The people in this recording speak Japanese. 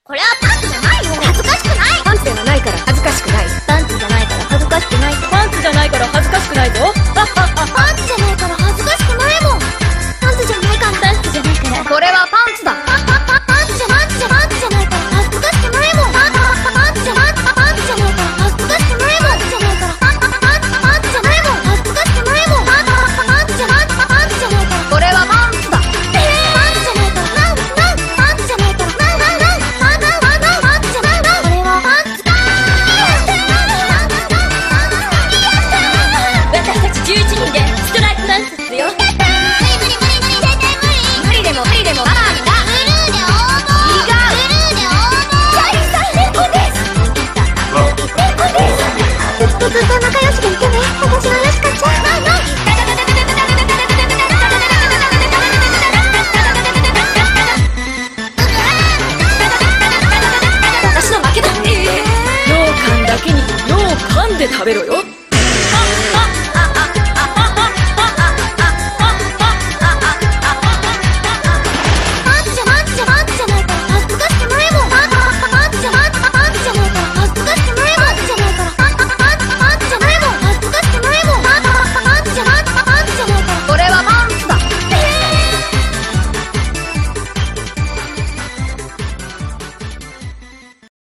これはパンツじゃないよ。恥ずかしくない。 パンツではないから恥ずかしくない。 パンツじゃないから恥ずかしくない。 パンツじゃないから恥ずかしくないぞ。 パンツじゃないから恥ずかしくないもん。パンツじゃないから。パンツじゃないから。 これはパンツだ。 パンツじゃないから恥ずかしくないもん。パンツじゃないから恥ずかしくないもん。パンツじゃないから恥ずかしくないもん。恥ずかしくないもん。パンツじゃないから。 これはパンツだ。 パンツじゃないから。パンツじゃないから。パンツじゃないから。これはパンツだ。 私たち11人でストライクダンスするよ。無理でもパワーにな。 ブルーで応募。チャリさん猫です。ずっと仲良しでいてね。私はよしかちゃん。 私の負けだ。羊羹だけに羊羹で食べろよ。